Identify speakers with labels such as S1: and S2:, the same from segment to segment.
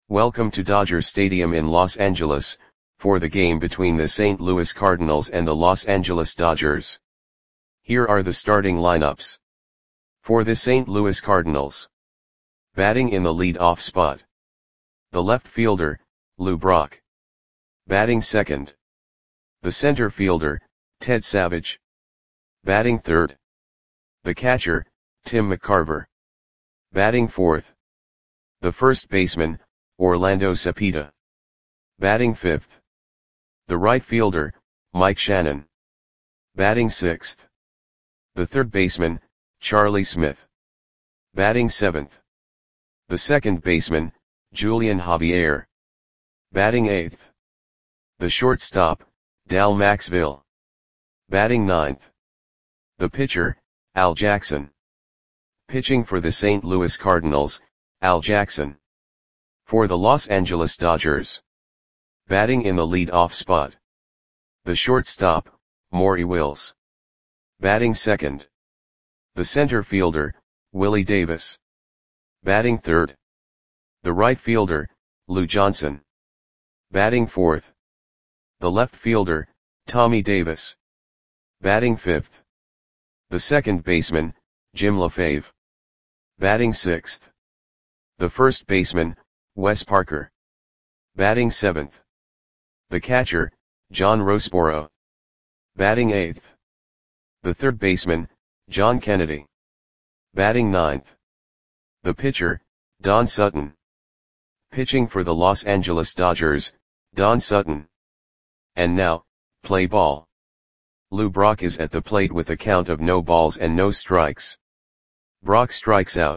S1: Welcome to Dodger Stadium in Los Angeles, for the game between the St. Louis Cardinals and the Los Angeles Dodgers. Here are the starting lineups. For the St. Louis Cardinals. Batting in the lead-off spot. The left fielder, Lou Brock. Batting second. The center fielder, Ted Savage. Batting third. The catcher, Tim McCarver. Batting fourth. The first baseman, Orlando Cepeda. Batting fifth. The right fielder, Mike Shannon. Batting sixth. The third baseman, Charlie Smith. Batting seventh. The second baseman, Julian Javier. Batting eighth. The shortstop, Dal Maxville. Batting ninth. The pitcher, Al Jackson. Pitching for the St. Louis Cardinals, Al Jackson. For the Los Angeles Dodgers. Batting in the lead-off spot. The shortstop, Maury Wills. Batting second. The center fielder, Willie Davis. Batting third. The right fielder, Lou Johnson. Batting fourth. The left fielder, Tommy Davis. Batting fifth. The second baseman, Jim LaFave. Batting sixth. The first baseman, Wes Parker. Batting seventh. The catcher, John Roseboro. Batting eighth. The third baseman, John Kennedy. Batting ninth. The pitcher, Don Sutton. Pitching for the Los Angeles Dodgers, Don Sutton. And now, play ball. Lou Brock is at the plate with a count of no balls and no strikes. Brock strikes out.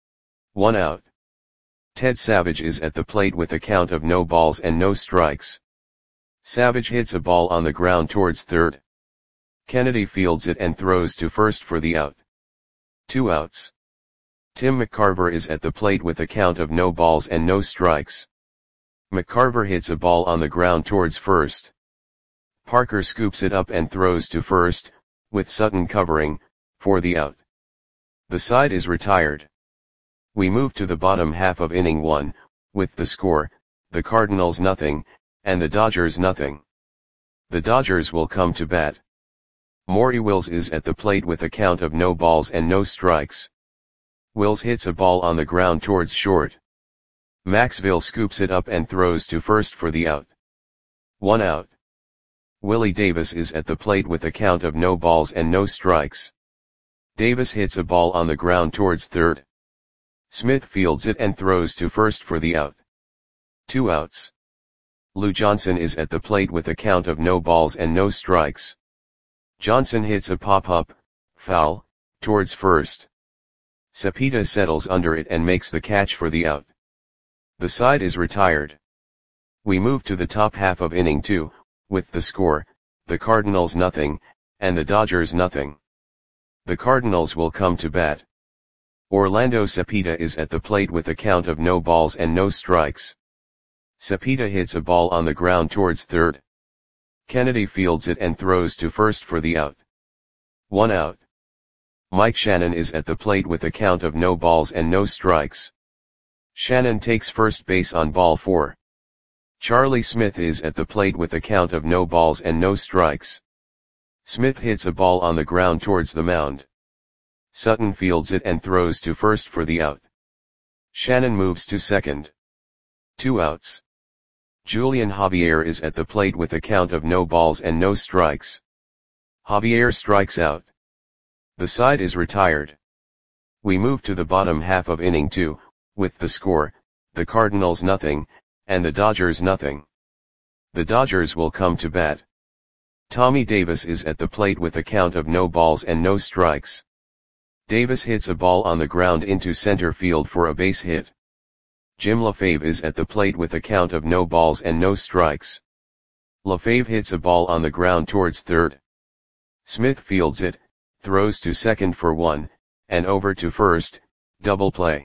S1: 1 out. Ted Savage is at the plate with a count of no balls and no strikes. Savage hits a ball on the ground towards third. Kennedy fields it and throws to first for the out. 2 outs. Tim McCarver is at the plate with a count of no balls and no strikes. McCarver hits a ball on the ground towards first. Parker scoops it up and throws to first, with Sutton covering, for the out. The side is retired. We move to the bottom half of inning 1, with the score, the Cardinals nothing, and the Dodgers nothing. The Dodgers will come to bat. Maury Wills is at the plate with a count of no balls and no strikes. Wills hits a ball on the ground towards short. Maxville scoops it up and throws to first for the out. 1 out. Willie Davis is at the plate with a count of no balls and no strikes. Davis hits a ball on the ground towards third. Smith fields it and throws to first for the out. 2 outs. Lou Johnson is at the plate with a count of no balls and no strikes. Johnson hits a pop-up, foul, towards first. Cepeda settles under it and makes the catch for the out. The side is retired. We move to the top half of inning 2, with the score, the Cardinals nothing, and the Dodgers nothing. The Cardinals will come to bat. Orlando Cepeda is at the plate with a count of no balls and no strikes. Cepeda hits a ball on the ground towards third. Kennedy fields it and throws to first for the out. 1 out. Mike Shannon is at the plate with a count of no balls and no strikes. Shannon takes first base on ball 4. Charlie Smith is at the plate with a count of no balls and no strikes. Smith hits a ball on the ground towards the mound. Sutton fields it and throws to first for the out. Shannon moves to second. 2 outs. Julian Javier is at the plate with a count of no balls and no strikes. Javier strikes out. The side is retired. We move to the bottom half of inning 2, with the score, the Cardinals nothing, and the Dodgers nothing. The Dodgers will come to bat. Tommy Davis is at the plate with a count of no balls and no strikes. Davis hits a ball on the ground into center field for a base hit. Jim LaFave is at the plate with a count of no balls and no strikes. LaFave hits a ball on the ground towards third. Smith fields it, throws to second for 1, and over to first, double play.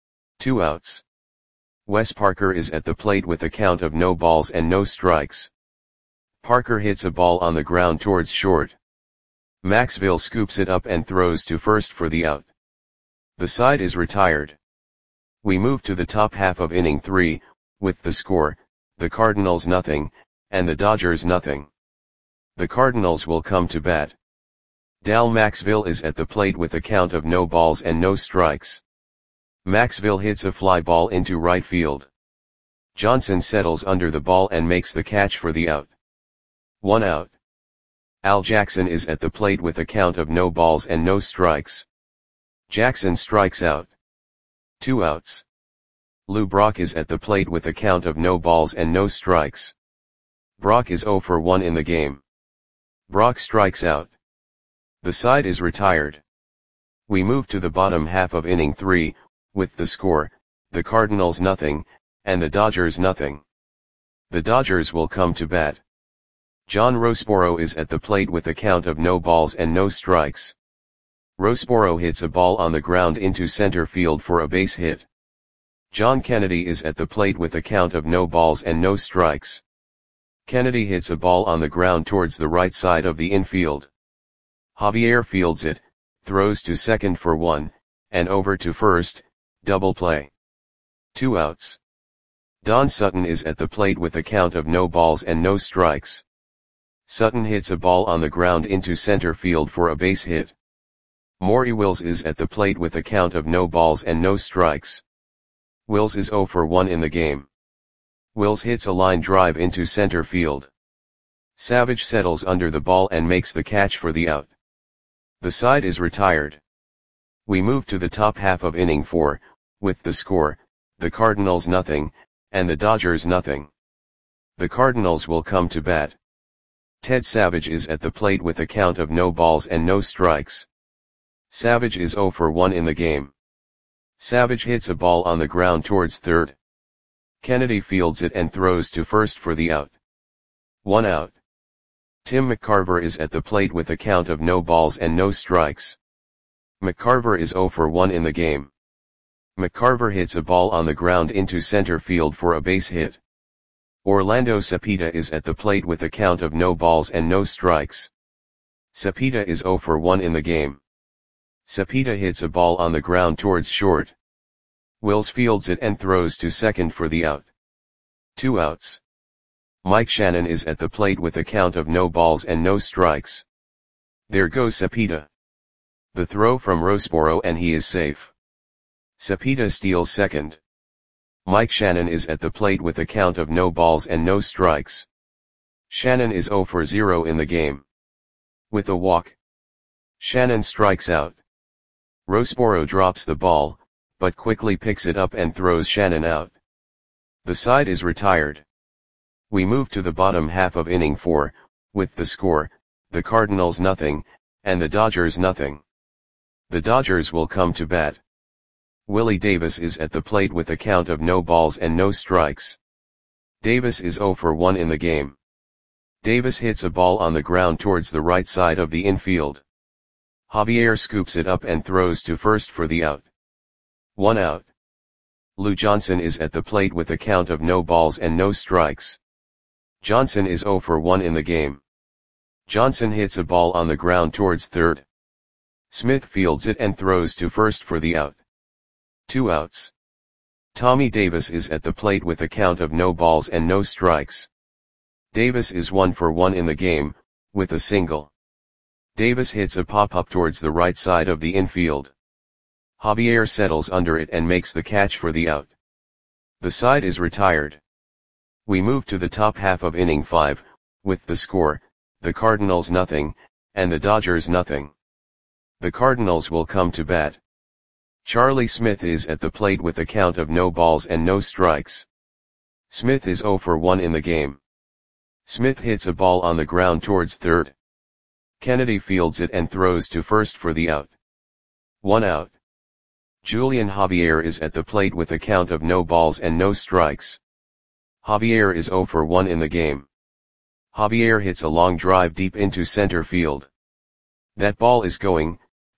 S1: 2 outs. Wes Parker is at the plate with a count of no balls and no strikes. Parker hits a ball on the ground towards short. Maxville scoops it up and throws to first for the out. The side is retired. We move to the top half of inning 3, with the score, the Cardinals nothing, and the Dodgers nothing. The Cardinals will come to bat. Dal Maxville is at the plate with a count of no balls and no strikes. Maxville hits a fly ball into right field. Johnson settles under the ball and makes the catch for the out. 1 out. Al Jackson is at the plate with a count of no balls and no strikes. Jackson strikes out. 2 outs. Lou Brock is at the plate with a count of no balls and no strikes. Brock is 0 for 1 in the game. Brock strikes out. The side is retired. We move to the bottom half of inning 3, with the score, the Cardinals nothing, and the Dodgers nothing. The Dodgers will come to bat. John Roseboro is at the plate with a count of no balls and no strikes. Roseboro hits a ball on the ground into center field for a base hit. John Kennedy is at the plate with a count of no balls and no strikes. Kennedy hits a ball on the ground towards the right side of the infield. Javier fields it, throws to second for 1, and over to first, double play. 2 outs. Don Sutton is at the plate with a count of no balls and no strikes. Sutton hits a ball on the ground into center field for a base hit. Maury Wills is at the plate with a count of no balls and no strikes. Wills is 0 for 1 in the game. Wills hits a line drive into center field. Savage settles under the ball and makes the catch for the out. The side is retired. We move to the top half of inning 4, with the score, the Cardinals nothing, and the Dodgers nothing. The Cardinals will come to bat. Ted Savage is at the plate with a count of no balls and no strikes. Savage is 0 for 1 in the game. Savage hits a ball on the ground towards third. Kennedy fields it and throws to first for the out. 1 out. Tim McCarver is at the plate with a count of no balls and no strikes. McCarver is 0 for 1 in the game. McCarver hits a ball on the ground into center field for a base hit. Orlando Cepeda is at the plate with a count of no balls and no strikes. Cepeda is 0 for 1 in the game. Cepeda hits a ball on the ground towards short. Wills fields it and throws to second for the out. 2 outs. Mike Shannon is at the plate with a count of no balls and no strikes. There goes Cepeda. The throw from Roseboro and he is safe. Cepeda steals second. Mike Shannon is at the plate with a count of no balls and no strikes. Shannon is 0 for 0 in the game. With a walk, Shannon strikes out. Roseboro drops the ball, but quickly picks it up and throws Shannon out. The side is retired. We move to the bottom half of inning 4, with the score, the Cardinals nothing, and the Dodgers nothing. The Dodgers will come to bat. Willie Davis is at the plate with a count of no balls and no strikes. Davis is 0 for 1 in the game. Davis hits a ball on the ground towards the right side of the infield. Javier scoops it up and throws to first for the out. 1 out. Lou Johnson is at the plate with a count of no balls and no strikes. Johnson is 0 for 1 in the game. Johnson hits a ball on the ground towards third. Smith fields it and throws to first for the out. 2 outs. Tommy Davis is at the plate with a count of no balls and no strikes. Davis is 1 for 1 in the game, with a single. Davis hits a pop-up towards the right side of the infield. Javier settles under it and makes the catch for the out. The side is retired. We move to the top half of inning 5, with the score, the Cardinals nothing, and the Dodgers nothing. The Cardinals will come to bat. Charlie Smith is at the plate with a count of no balls and no strikes. Smith is 0 for 1 in the game. Smith hits a ball on the ground towards third. Kennedy fields it and throws to first for the out. 1 out. Julian Javier is at the plate with a count of no balls and no strikes. Javier is 0 for 1 in the game. Javier hits a long drive deep into center field. That ball is gone.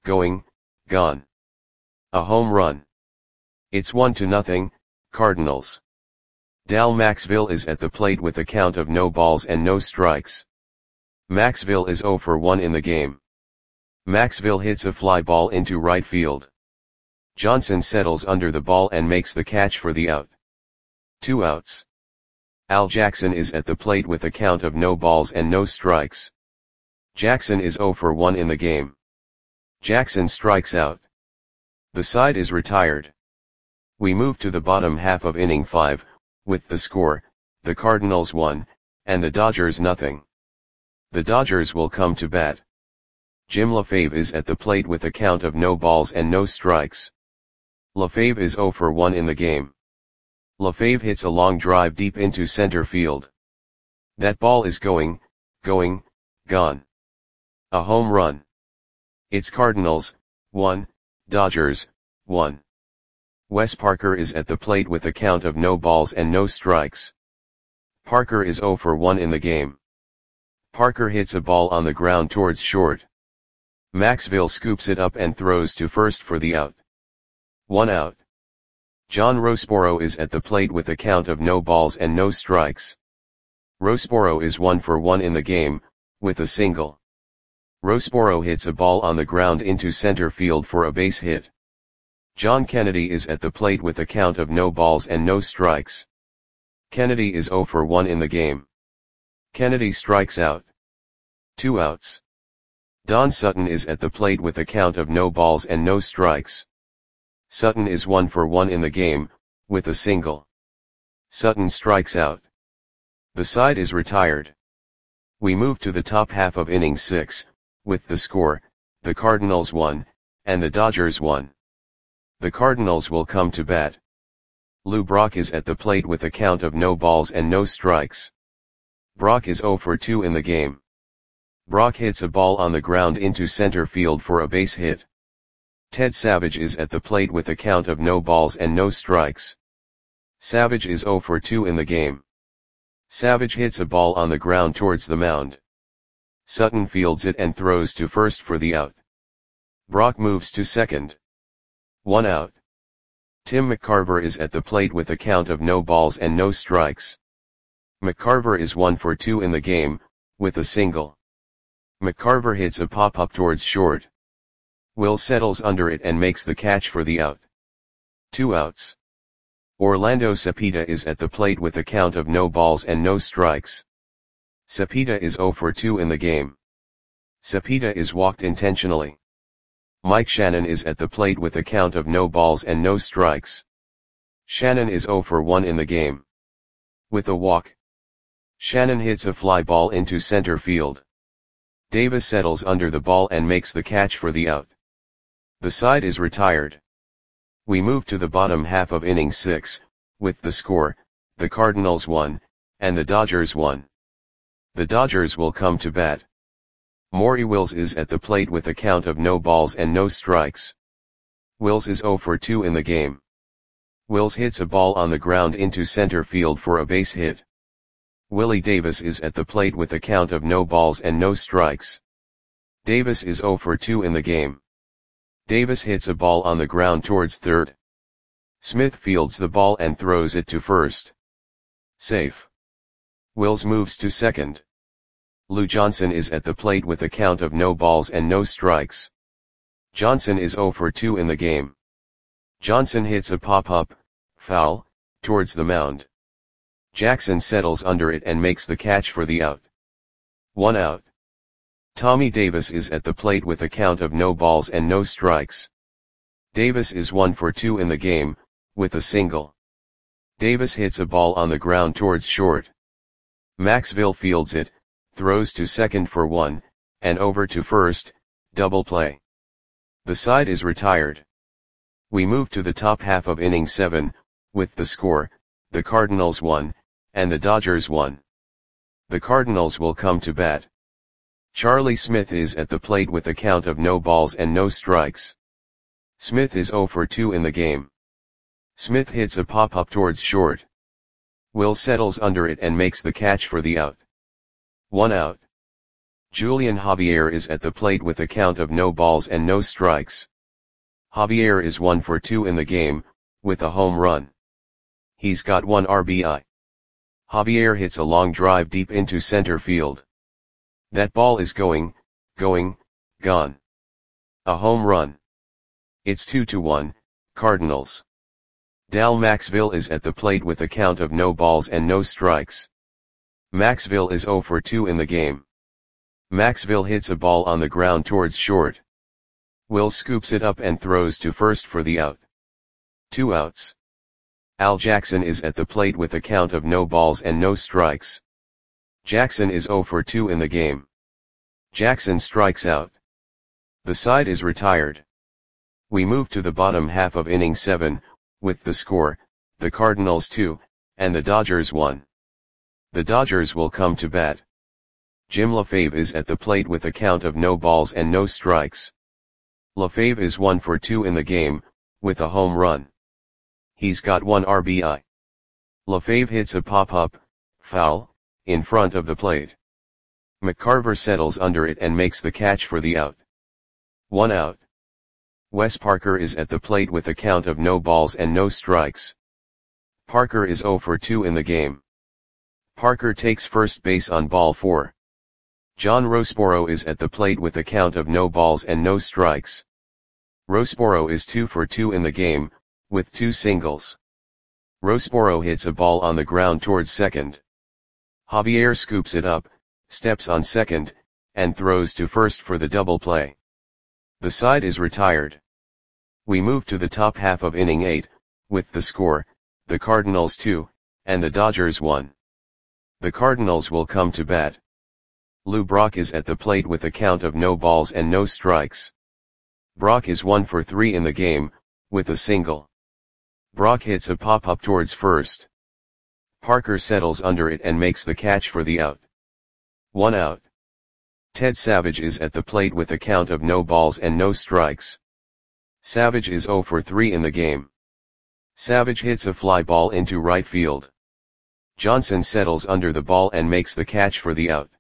S1: A home run. It's 1-0, Cardinals. Dal Maxville is at the plate with a count of no balls and no strikes. Maxville is 0 for 1 in the game. Maxville hits a fly ball into right field. Johnson settles under the ball and makes the catch for the out. 2 outs. Al Jackson is at the plate with a count of no balls and no strikes. Jackson is 0 for 1 in the game. Jackson strikes out. The side is retired. We move to the bottom half of inning 5, with the score, the Cardinals 1, and the Dodgers nothing. The Dodgers will come to bat. Jim LaFave is at the plate with a count of no balls and no strikes. LaFave is 0 for 1 in the game. LaFave hits a long drive deep into center field. That ball is going, gone. A home run. It's Cardinals, 1, Dodgers, 1. Wes Parker is at the plate with a count of no balls and no strikes. Parker is 0 for 1 in the game. Parker hits a ball on the ground towards short. Maxville scoops it up and throws to first for the out. 1 out. John Roseboro is at the plate with a count of no balls and no strikes. Roseboro is 1 for 1 in the game, with a single. Roseboro hits a ball on the ground into center field for a base hit. John Kennedy is at the plate with a count of no balls and no strikes. Kennedy is 0 for 1 in the game. Kennedy strikes out. 2 outs. Don Sutton is at the plate with a count of no balls and no strikes. Sutton is 1 for 1 in the game, with a single. Sutton strikes out. The side is retired. We move to the top half of inning 6, with the score, the Cardinals 1, and the Dodgers 1. The Cardinals will come to bat. Lou Brock is at the plate with a count of no balls and no strikes. Brock is 0 for 2 in the game. Brock hits a ball on the ground into center field for a base hit. Ted Savage is at the plate with a count of no balls and no strikes. Savage is 0 for 2 in the game. Savage hits a ball on the ground towards the mound. Sutton fields it and throws to first for the out. Brock moves to second. 1 out. Tim McCarver is at the plate with a count of no balls and no strikes. McCarver is 1 for 2 in the game, with a single. McCarver hits a pop-up towards short. Will settles under it and makes the catch for the out. 2 outs. Orlando Cepeda is at the plate with a count of no balls and no strikes. Cepeda is 0 for 2 in the game. Cepeda is walked intentionally. Mike Shannon is at the plate with a count of no balls and no strikes. Shannon is 0 for 1 in the game. With a walk. Shannon hits a fly ball into center field. Davis settles under the ball and makes the catch for the out. The side is retired. We move to the bottom half of inning 6, with the score, the Cardinals 1, and the Dodgers 1. The Dodgers will come to bat. Maury Wills is at the plate with a count of no balls and no strikes. Wills is 0 for 2 in the game. Wills hits a ball on the ground into center field for a base hit. Willie Davis is at the plate with a count of no balls and no strikes. Davis is 0 for 2 in the game. Davis hits a ball on the ground towards third. Smith fields the ball and throws it to first. Safe. Wills moves to second. Lou Johnson is at the plate with a count of no balls and no strikes. Johnson is 0 for 2 in the game. Johnson hits a pop-up, foul, towards the mound. Jackson settles under it and makes the catch for the out. 1 out. Tommy Davis is at the plate with a count of no balls and no strikes. Davis is 1 for 2 in the game, with a single. Davis hits a ball on the ground towards short. Maxville fields it, throws to second for 1, and over to first, double play. The side is retired. We move to the top half of inning 7, with the score, the Cardinals 1, and the Dodgers 1. The Cardinals will come to bat. Charlie Smith is at the plate with a count of no balls and no strikes. Smith is 0 for 2 in the game. Smith hits a pop-up towards short. Will settles under it and makes the catch for the out. 1 out. Julian Javier is at the plate with a count of no balls and no strikes. Javier is 1 for 2 in the game, with a home run. He's got 1 RBI. Javier hits a long drive deep into center field. That ball is going, gone. A home run. It's 2-1, Cardinals. Dal Maxville is at the plate with a count of no balls and no strikes. Maxville is 0 for 2 in the game. Maxville hits a ball on the ground towards short. Will scoops it up and throws to first for the out. 2 outs. Al Jackson is at the plate with a count of no balls and no strikes. Jackson is 0 for 2 in the game. Jackson strikes out. The side is retired. We move to the bottom half of inning 7, with the score, the Cardinals 2, and the Dodgers 1. The Dodgers will come to bat. Jim LaFave is at the plate with a count of no balls and no strikes. LaFave is 1 for 2 in the game, with a home run. He's got 1 RBI. LaFave hits a pop-up, foul, in front of the plate. McCarver settles under it and makes the catch for the out. 1 out. Wes Parker is at the plate with a count of no balls and no strikes. Parker is 0 for 2 in the game. Parker takes first base on ball 4. John Roseboro is at the plate with a count of no balls and no strikes. Roseboro is 2 for 2 in the game, with 2 singles. Roseboro hits a ball on the ground towards second. Javier scoops it up, steps on second, and throws to first for the double play. The side is retired. We move to the top half of inning 8, with the score, the Cardinals 2, and the Dodgers 1. The Cardinals will come to bat. Lou Brock is at the plate with a count of no balls and no strikes. Brock is 1 for 3 in the game, with a single. Brock hits a pop-up towards first. Parker settles under it and makes the catch for the out. 1 out. Ted Savage is at the plate with a count of no balls and no strikes. Savage is 0 for 3 in the game. Savage hits a fly ball into right field. Johnson settles under the ball and makes the catch for the out.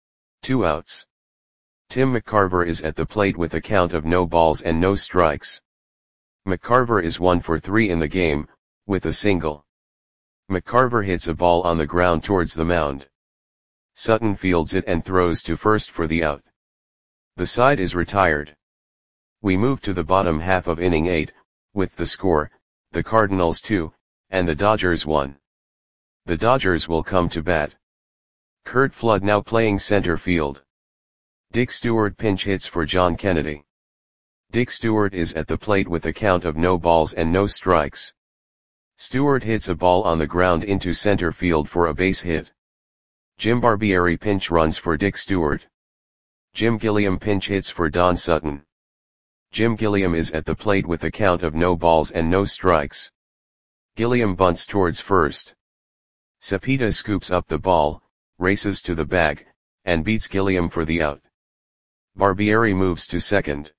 S1: 2 outs. Tim McCarver is at the plate with a count of no balls and no strikes. McCarver is 1 for 3 in the game, with a single. McCarver hits a ball on the ground towards the mound. Sutton fields it and throws to first for the out. The side is retired. We move to the bottom half of inning 8, with the score, the Cardinals 2, and the Dodgers 1. The Dodgers will come to bat. Curt Flood now playing center field. Dick Stewart pinch hits for John Kennedy. Dick Stewart is at the plate with a count of no balls and no strikes. Stewart hits a ball on the ground into center field for a base hit. Jim Barbieri pinch runs for Dick Stewart. Jim Gilliam pinch hits for Don Sutton. Jim Gilliam is at the plate with a count of no balls and no strikes. Gilliam bunts towards first. Cepeda scoops up the ball, races to the bag, and beats Gilliam for the out. Barbieri moves to second.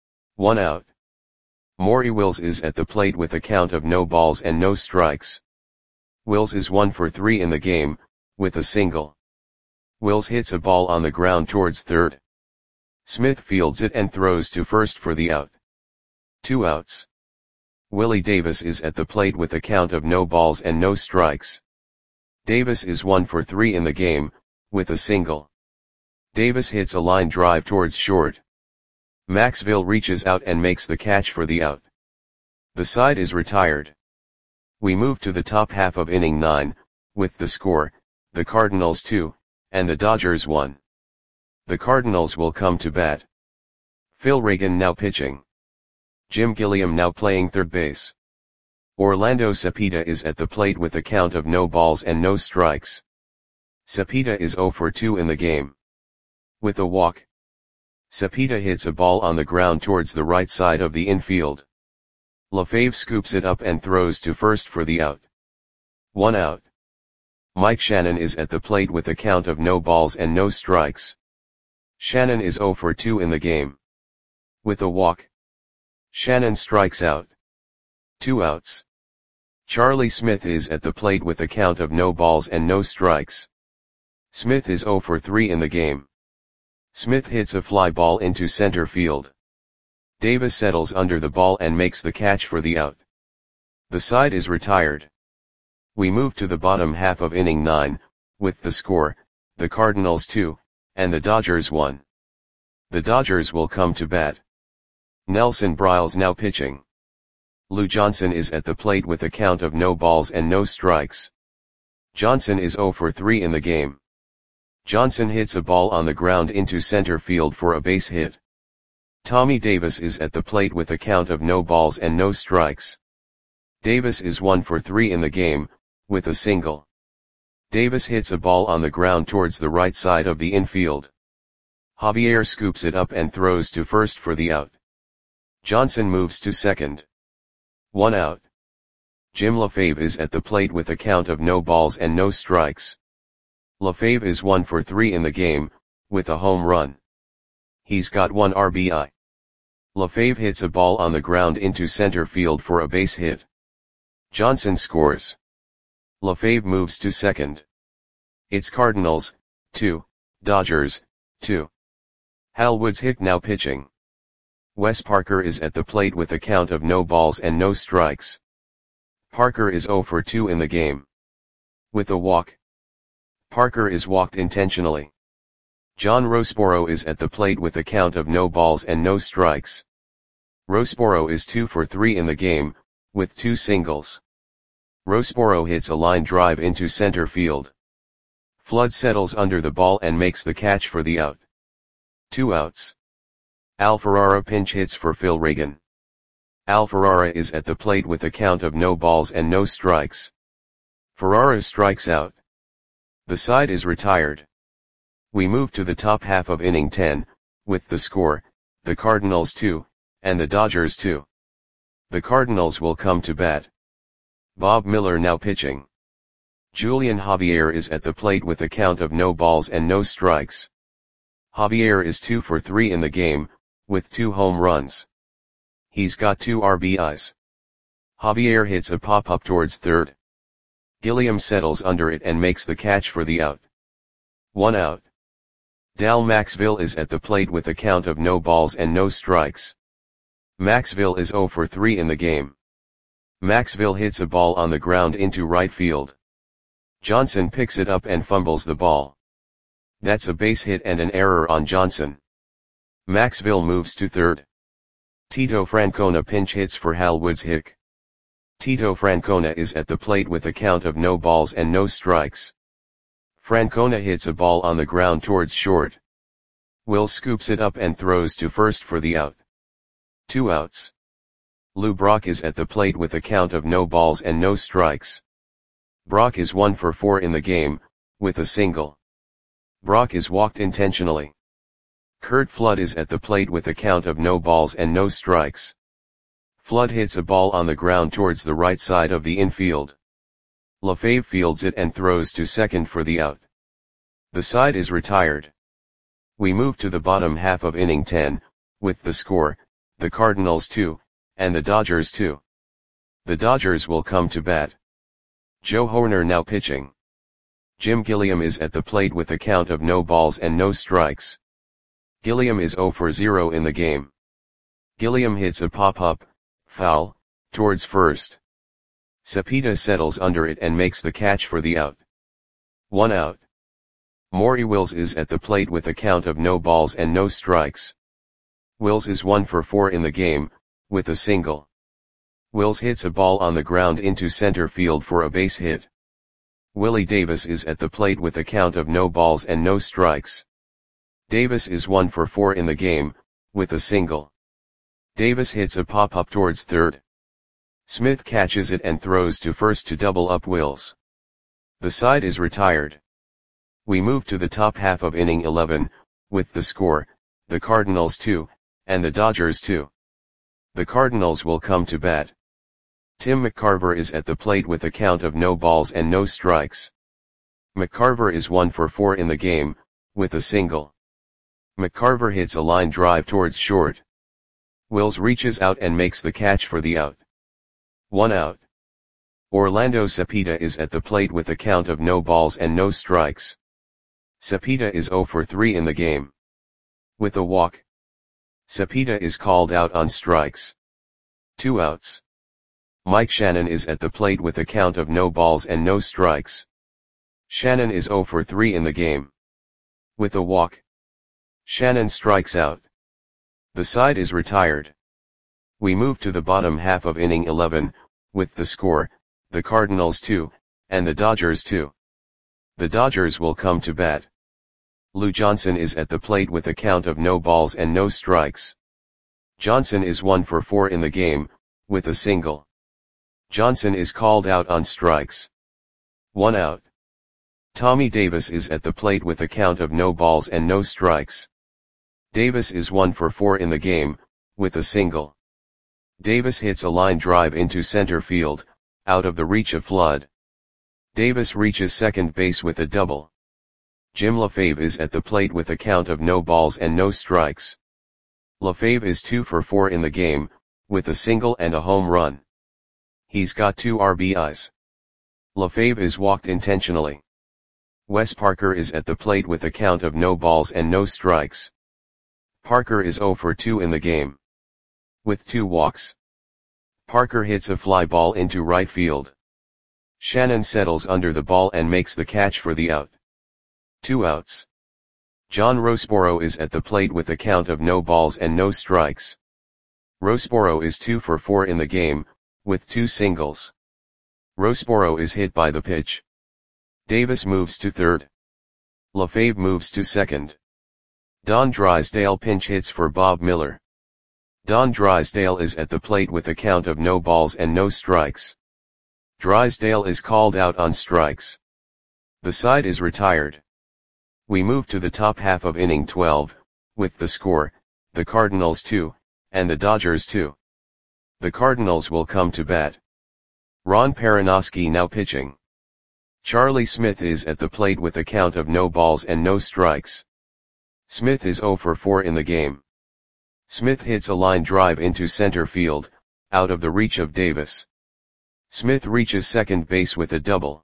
S1: 1 out. Maury Wills is at the plate with a count of no balls and no strikes. Wills is 1 for 3 in the game, with a single. Wills hits a ball on the ground towards third. Smith fields it and throws to first for the out. 2 outs. Willie Davis is at the plate with a count of no balls and no strikes. Davis is 1 for 3 in the game, with a single. Davis hits a line drive towards short. Maxville reaches out and makes the catch for the out. The side is retired. We move to the top half of inning 9, with the score, the Cardinals 2, and the Dodgers 1. The Cardinals will come to bat. Phil Reagan now pitching. Jim Gilliam now playing third base. Orlando Cepeda is at the plate with a count of no balls and no strikes. Cepeda is 0 for 2 in the game. With a walk. Cepeda hits a ball on the ground towards the right side of the infield. LaFave scoops it up and throws to first for the out. 1 out. Mike Shannon is at the plate with a count of no balls and no strikes. Shannon is 0 for 2 in the game. With a walk. Shannon strikes out. 2 outs. Charlie Smith is at the plate with a count of no balls and no strikes. Smith is 0 for 3 in the game. Smith hits a fly ball into center field. Davis settles under the ball and makes the catch for the out. The side is retired. We move to the bottom half of inning 9, with the score, the Cardinals 2, and the Dodgers 1. The Dodgers will come to bat. Nelson Briles now pitching. Lou Johnson is at the plate with a count of no balls and no strikes. Johnson is 0 for 3 in the game. Johnson hits a ball on the ground into center field for a base hit. Tommy Davis is at the plate with a count of no balls and no strikes. Davis is 1 for 3 in the game, with a single. Davis hits a ball on the ground towards the right side of the infield. Javier scoops it up and throws to first for the out. Johnson moves to second. 1 out. Jim LaFave is at the plate with a count of no balls and no strikes. LaFave is 1 for 3 in the game, with a home run. He's got 1 RBI. LaFave hits a ball on the ground into center field for a base hit. Johnson scores. LaFave moves to second. It's Cardinals, 2, Dodgers, 2. Hal Woods Hick now pitching. Wes Parker is at the plate with a count of no balls and no strikes. Parker is 0 for 2 in the game. With a walk. Parker is walked intentionally. John Roseboro is at the plate with a count of no balls and no strikes. Roseboro is 2 for 3 in the game, with 2 singles. Roseboro hits a line drive into center field. Flood settles under the ball and makes the catch for the out. 2 outs. Al Ferrara pinch hits for Phil Reagan. Al Ferrara is at the plate with a count of no balls and no strikes. Ferrara strikes out. The side is retired. We move to the top half of inning 10, with the score, the Cardinals 2, and the Dodgers 2. The Cardinals will come to bat. Bob Miller now pitching. Julian Javier is at the plate with a count of no balls and no strikes. Javier is 2 for 3 in the game, with 2 home runs. He's got 2 RBIs. Javier hits a pop-up towards third. Gilliam settles under it and makes the catch for the out. 1 out. Dal Maxville is at the plate with a count of no balls and no strikes. Maxville is 0 for 3 in the game. Maxville hits a ball on the ground into right field. Johnson picks it up and fumbles the ball. That's a base hit and an error on Johnson. Maxville moves to third. Tito Francona pinch hits for Hal Woods Hick. Tito Francona is at the plate with a count of no balls and no strikes. Francona hits a ball on the ground towards short. Wills scoops it up and throws to first for the out. 2 outs. Lou Brock is at the plate with a count of no balls and no strikes. Brock is 1 for 4 in the game, with a single. Brock is walked intentionally. Curt Flood is at the plate with a count of no balls and no strikes. Flood hits a ball on the ground towards the right side of the infield. LaFave fields it and throws to second for the out. The side is retired. We move to the bottom half of inning 10, with the score, the Cardinals 2, and the Dodgers 2. The Dodgers will come to bat. Joe Hoerner now pitching. Jim Gilliam is at the plate with a count of no balls and no strikes. Gilliam is 0 for 0 in the game. Gilliam hits a pop-up, foul, towards first. Cepeda settles under it and makes the catch for the out. 1 out. Maury Wills is at the plate with a count of no balls and no strikes. Wills is 1 for 4 in the game, with a single. Wills hits a ball on the ground into center field for a base hit. Willie Davis is at the plate with a count of no balls and no strikes. Davis is 1 for 4 in the game, with a single. Davis hits a pop-up towards third. Smith catches it and throws to first to double up Wills. The side is retired. We move to the top half of inning 11, with the score, the Cardinals 2, and the Dodgers 2. The Cardinals will come to bat. Tim McCarver is at the plate with a count of no balls and no strikes. McCarver is 1 for 4 in the game, with a single. McCarver hits a line drive towards short. Wills reaches out and makes the catch for the out. 1 out. Orlando Cepeda is at the plate with a count of no balls and no strikes. Cepeda is 0 for 3 in the game. With a walk. Cepeda is called out on strikes. 2 outs. Mike Shannon is at the plate with a count of no balls and no strikes. Shannon is 0 for 3 in the game. With a walk. Shannon strikes out. The side is retired. We move to the bottom half of inning 11, with the score, the Cardinals 2, and the Dodgers 2. The Dodgers will come to bat. Lou Johnson is at the plate with a count of no balls and no strikes. Johnson is 1 for 4 in the game, with a single. Johnson is called out on strikes. 1 out. Tommy Davis is at the plate with a count of no balls and no strikes. Davis is 1 for 4 in the game, with a single. Davis hits a line drive into center field, out of the reach of Flood. Davis reaches second base with a double. Jim LaFave is at the plate with a count of no balls and no strikes. LaFave is 2 for 4 in the game, with a single and a home run. He's got 2 RBIs. LaFave is walked intentionally. Wes Parker is at the plate with a count of no balls and no strikes. Parker is 0 for 2 in the game, with 2 walks. Parker hits a fly ball into right field. Shannon settles under the ball and makes the catch for the out. 2 outs. John Roseboro is at the plate with a count of no balls and no strikes. Roseboro is 2 for 4 in the game, with 2 singles. Roseboro is hit by the pitch. Davis moves to third. LaFave moves to second. Don Drysdale pinch hits for Bob Miller. Don Drysdale is at the plate with a count of no balls and no strikes. Drysdale is called out on strikes. The side is retired. We move to the top half of inning 12, with the score, the Cardinals 2, and the Dodgers 2. The Cardinals will come to bat. Ron Perranoski now pitching. Charlie Smith is at the plate with a count of no balls and no strikes. Smith is 0 for 4 in the game. Smith hits a line drive into center field, out of the reach of Davis. Smith reaches second base with a double.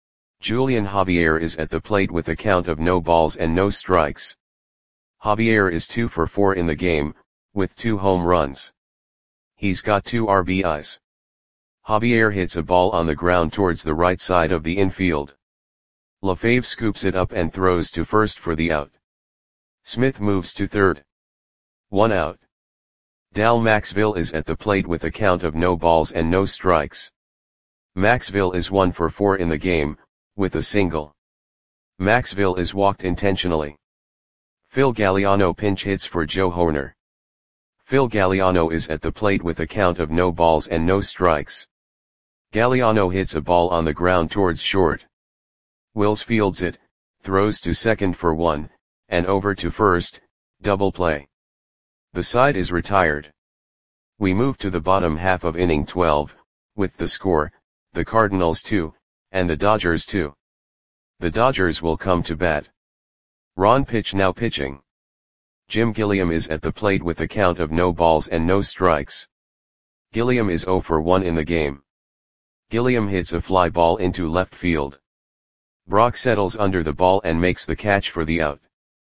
S1: Julian Javier is at the plate with a count of no balls and no strikes. Javier is 2 for 4 in the game, with 2 home runs. He's got 2 RBIs. Javier hits a ball on the ground towards the right side of the infield. LaFave scoops it up and throws to first for the out. Smith moves to third. 1 out. Dal Maxville is at the plate with a count of no balls and no strikes. Maxville is 1 for 4 in the game, with a single. Maxville is walked intentionally. Phil Galliano pinch hits for Joe Hoerner. Phil Galliano is at the plate with a count of no balls and no strikes. Galliano hits a ball on the ground towards short. Wills fields it, throws to second for 1, and over to first, double play. The side is retired. We move to the bottom half of inning 12, with the score, the Cardinals 2, and the Dodgers 2. The Dodgers will come to bat. Ron Pitch now pitching. Jim Gilliam is at the plate with a count of no balls and no strikes. Gilliam is 0 for 1 in the game. Gilliam hits a fly ball into left field. Brock settles under the ball and makes the catch for the out.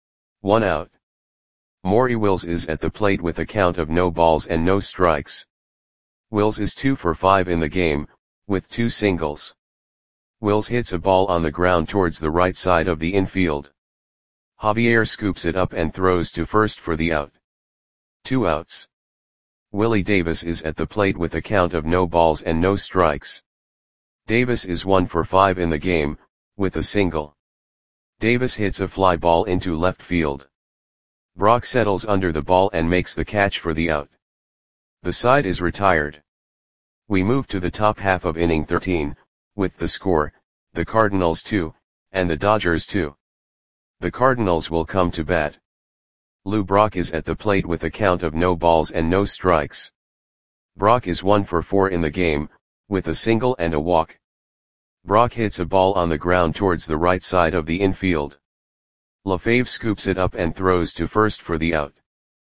S1: 1 out. Maury Wills is at the plate with a count of no balls and no strikes. Wills is 2 for 5 in the game, with 2 singles. Wills hits a ball on the ground towards the right side of the infield. Javier scoops it up and throws to first for the out. 2 outs. Willie Davis is at the plate with a count of no balls and no strikes. Davis is 1 for 5 in the game, with a single. Davis hits a fly ball into left field. Brock settles under the ball and makes the catch for the out. The side is retired. We move to the top half of inning 13, with the score, the Cardinals 2, and the Dodgers 2. The Cardinals will come to bat. Lou Brock is at the plate with a count of no balls and no strikes. Brock is 1 for 4 in the game, with a single and a walk. Brock hits a ball on the ground towards the right side of the infield. LaFave scoops it up and throws to first for the out.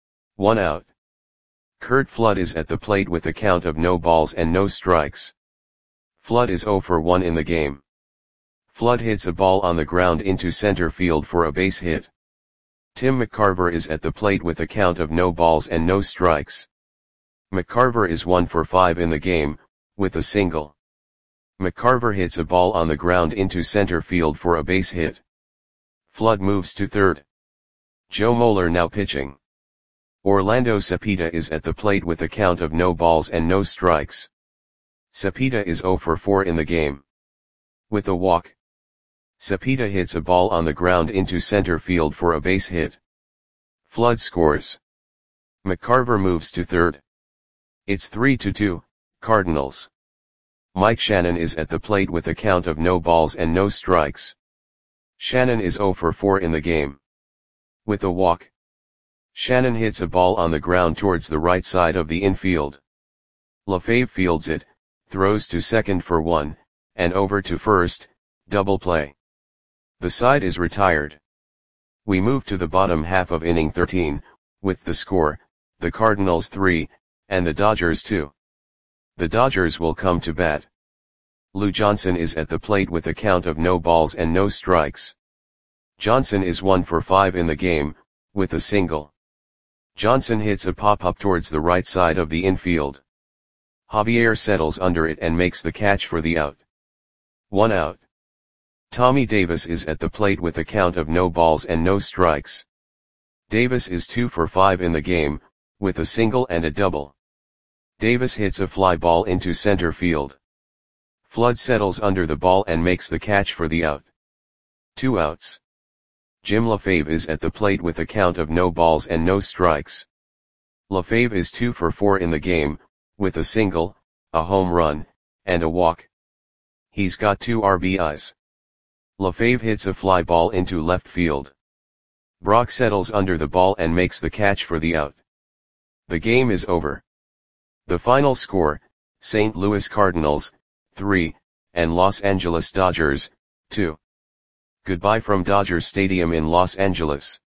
S1: 1 out. Curt Flood is at the plate with a count of no balls and no strikes. Flood is 0 for 1 in the game. Flood hits a ball on the ground into center field for a base hit. Tim McCarver is at the plate with a count of no balls and no strikes. McCarver is 1 for 5 in the game, with a single. McCarver hits a ball on the ground into center field for a base hit. Flood moves to third. Joe Moeller now pitching. Orlando Cepeda is at the plate with a count of no balls and no strikes. Cepeda is 0 for 4 in the game. With a walk. Cepeda hits a ball on the ground into center field for a base hit. Flood scores. McCarver moves to third. It's 3-2, Cardinals. Mike Shannon is at the plate with a count of no balls and no strikes. Shannon is 0 for 4 in the game. With a walk. Shannon hits a ball on the ground towards the right side of the infield. LaFave fields it, throws to second for 1, and over to first, double play. The side is retired. We move to the bottom half of inning 13, with the score, the Cardinals 3, and the Dodgers 2. The Dodgers will come to bat. Lou Johnson is at the plate with a count of no balls and no strikes. Johnson is 1 for 5 in the game, with a single. Johnson hits a pop-up towards the right side of the infield. Javier settles under it and makes the catch for the out. 1 out. Tommy Davis is at the plate with a count of no balls and no strikes. Davis is 2 for 5 in the game, with a single and a double. Davis hits a fly ball into center field. Flood settles under the ball and makes the catch for the out. 2 outs. Jim LaFave is at the plate with a count of no balls and no strikes. LaFave is 2 for 4 in the game, with a single, a home run, and a walk. He's got 2 RBIs. LaFave hits a fly ball into left field. Brock settles under the ball and makes the catch for the out. The game is over. The final score, St. Louis Cardinals, 3, and Los Angeles Dodgers, 2. Goodbye from Dodger Stadium in Los Angeles.